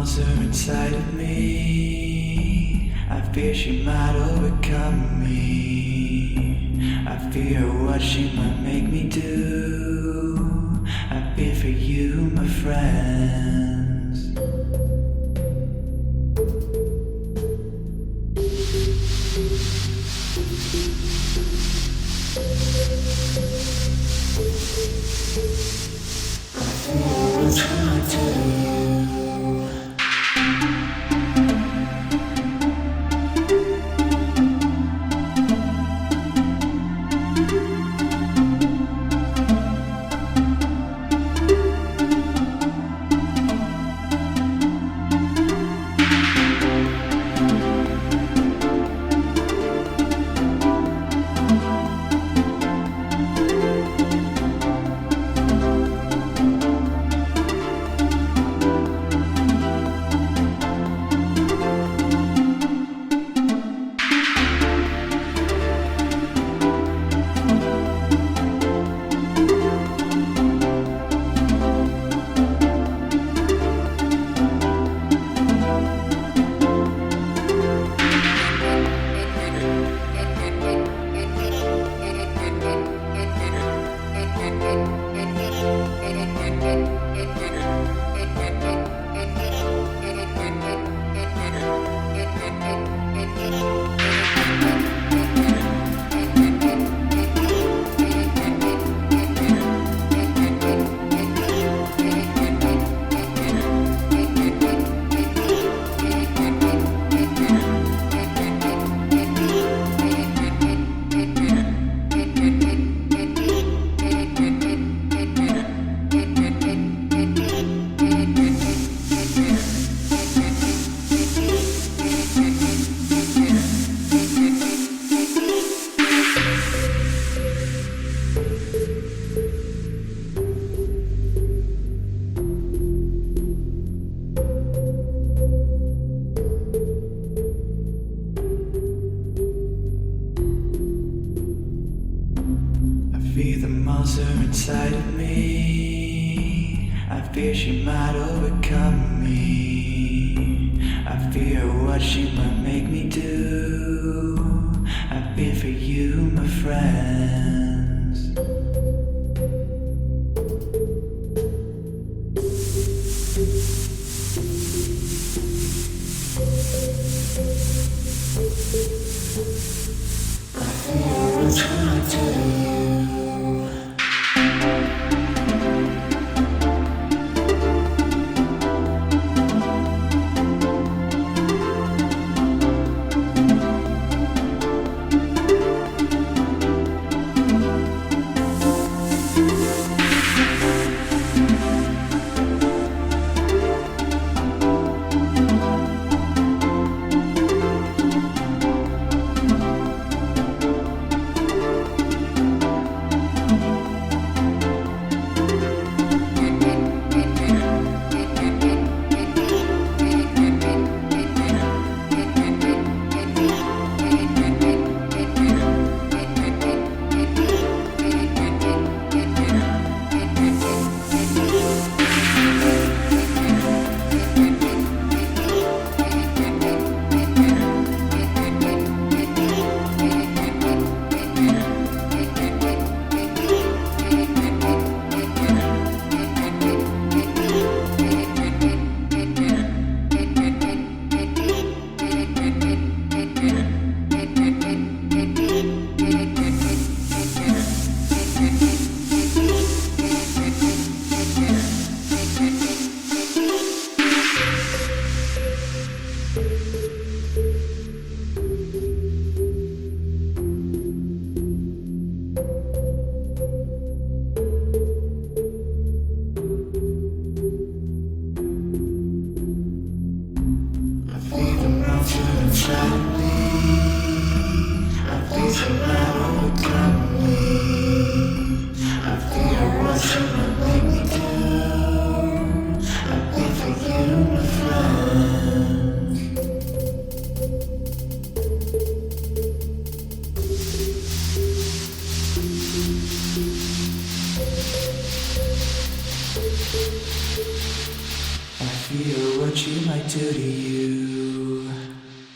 monster inside of me. I fear she might overcome me. I fear what she might make me do. I fear for you, my friends. I fear what's coming to you. I fear the monster inside of me. I fear she might overcome me. I fear what she might make me do. I fear for you, my friends. I fear what's coming to you. I fear what she might do to you.